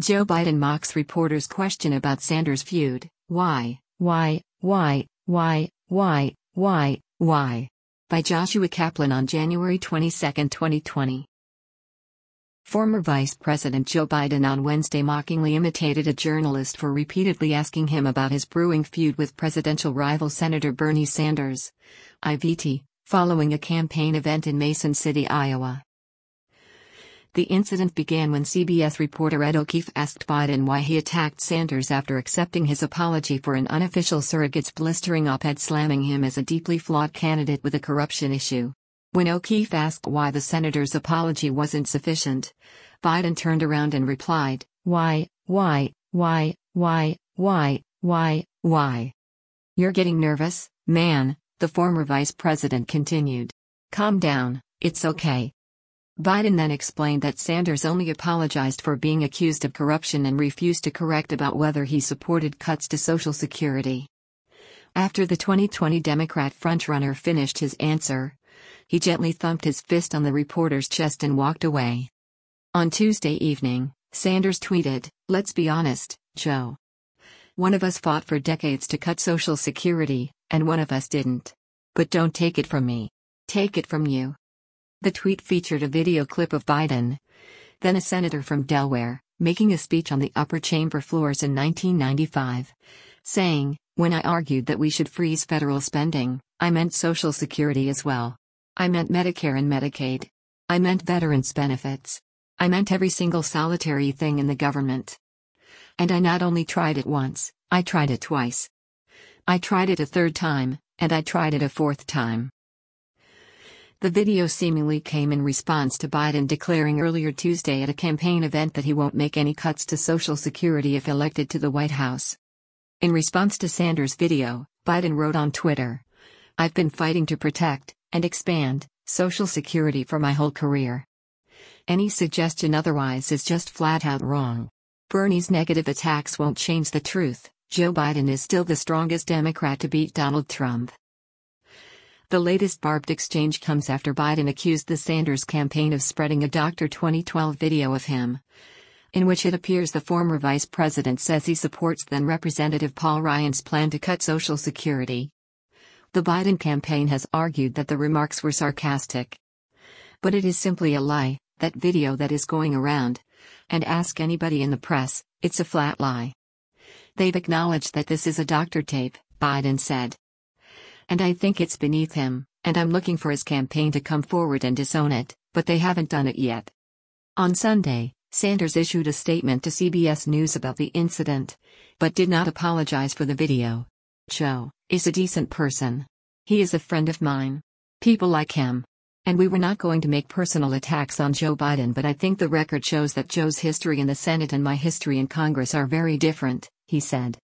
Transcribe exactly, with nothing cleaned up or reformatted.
Joe Biden mocks reporters' question about Sanders' feud. Why, why, why, why, why, why, why? By Joshua Kaplan on January twenty-second, twenty twenty. Former Vice President Joe Biden on Wednesday mockingly imitated a journalist for repeatedly asking him about his brewing feud with presidential rival Senator Bernie Sanders, I V T, following a campaign event in Mason City, Iowa. The incident began when C B S reporter Ed O'Keefe asked Biden why he attacked Sanders after accepting his apology for an unofficial surrogate's blistering op-ed slamming him as a deeply flawed candidate with a corruption issue. When O'Keefe asked why the senator's apology wasn't sufficient, Biden turned around and replied, Why, why, why, why, why, why, why? You're getting nervous, man, the former vice president continued. Calm down, it's okay. Biden then explained that Sanders only apologized for being accused of corruption and refused to correct about whether he supported cuts to Social Security. After the twenty twenty Democrat frontrunner finished his answer, he gently thumped his fist on the reporter's chest and walked away. On Tuesday evening, Sanders tweeted, Let's be honest, Joe. One of us fought for decades to cut Social Security, and one of us didn't. But don't take it from me. Take it from you. The tweet featured a video clip of Biden, then a senator from Delaware, making a speech on the upper chamber floors in nineteen ninety-five, saying, When I argued that we should freeze federal spending, I meant Social Security as well. I meant Medicare and Medicaid. I meant veterans' benefits. I meant every single solitary thing in the government. And I not only tried it once, I tried it twice. I tried it a third time, and I tried it a fourth time. The video seemingly came in response to Biden declaring earlier Tuesday at a campaign event that he won't make any cuts to Social Security if elected to the White House. In response to Sanders' video, Biden wrote on Twitter, I've been fighting to protect and expand Social Security for my whole career. Any suggestion otherwise is just flat out wrong. Bernie's negative attacks won't change the truth. Joe Biden is still the strongest Democrat to beat Donald Trump. The latest barbed exchange comes after Biden accused the Sanders campaign of spreading a Doctor twenty twelve video of him, in which it appears the former vice president says he supports then Representative Paul Ryan's plan to cut Social Security. The Biden campaign has argued that the remarks were sarcastic. But it is simply a lie, that video that is going around, and ask anybody in the press, it's a flat lie. They've acknowledged that this is a doctor tape, Biden said. And I think it's beneath him, and I'm looking for his campaign to come forward and disown it, but they haven't done it yet. On Sunday, Sanders issued a statement to C B S News about the incident, but did not apologize for the video. Joe is a decent person. He is a friend of mine. People like him. And we were not going to make personal attacks on Joe Biden, but I think the record shows that Joe's history in the Senate and my history in Congress are very different, he said.